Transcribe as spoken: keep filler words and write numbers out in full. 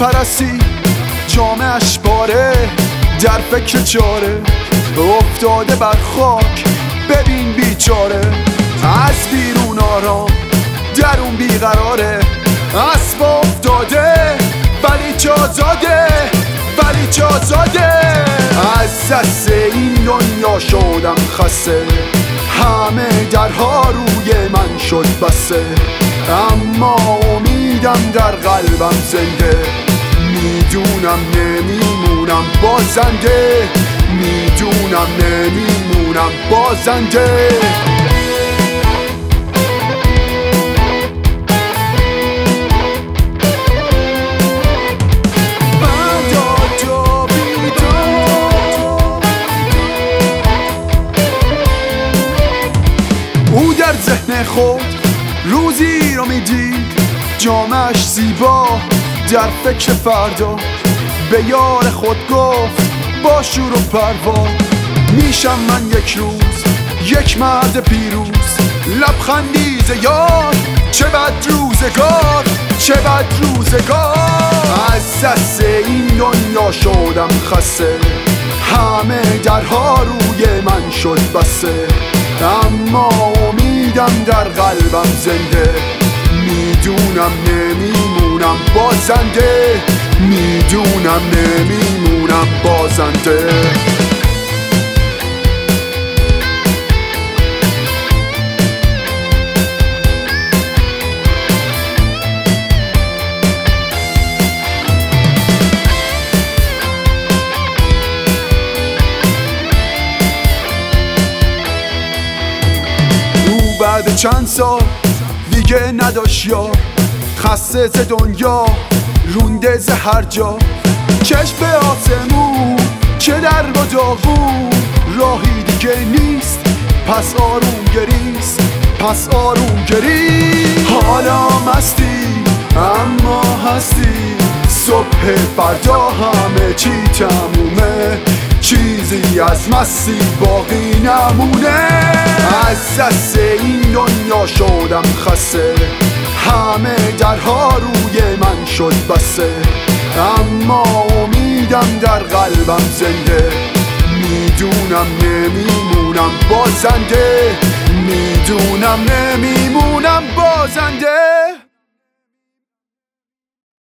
پرستی جامعش پاره، در فکر چاره افتاده بر خاک، ببین بیچاره. از بیرون آرام درون بیقراره، اسب افتاده ولی چازاده، ولی چازاده. از دست این دنیا شدم خسته، همه درها روی من شد بسته، اما امیدم در قلبم زنده. میدونم نمیمونم بازنده، میدونم نمیمونم بازنده. او در ذهن خود روزی رو میدید، جامعش زیبا در فکر فردا، به یار خود گفت با شور و پروا، میشم من یک روز یک مرد پیروز. لبخندی ز یار چه بد روزگار، چه بد روزگار. از دست این دنیا شدم خسته، همه درها روی من شد بسته، اما امیدم در قلبم زنده. میدونم نمیمونم بازنده، میدونم نمیمونم بازنده. او بعد چند سال دیگه نداشت یار، خسته ز دنیا رونده ز هر جا. چشم به آسمون چه در و داغون، راهی دیگه نیست پس آروم گریست، پس آروم گریست. حالا مستی اما هستی، صبح فردا همه چی تمومه، چیزی از مستی باقی نمونه. از دست این دنیا شدم خسته، همه درها روی من شد بسته، اما امیدم در قلبم زنده. میدونم نمیمونم بازنده، میدونم نمیمونم بازنده.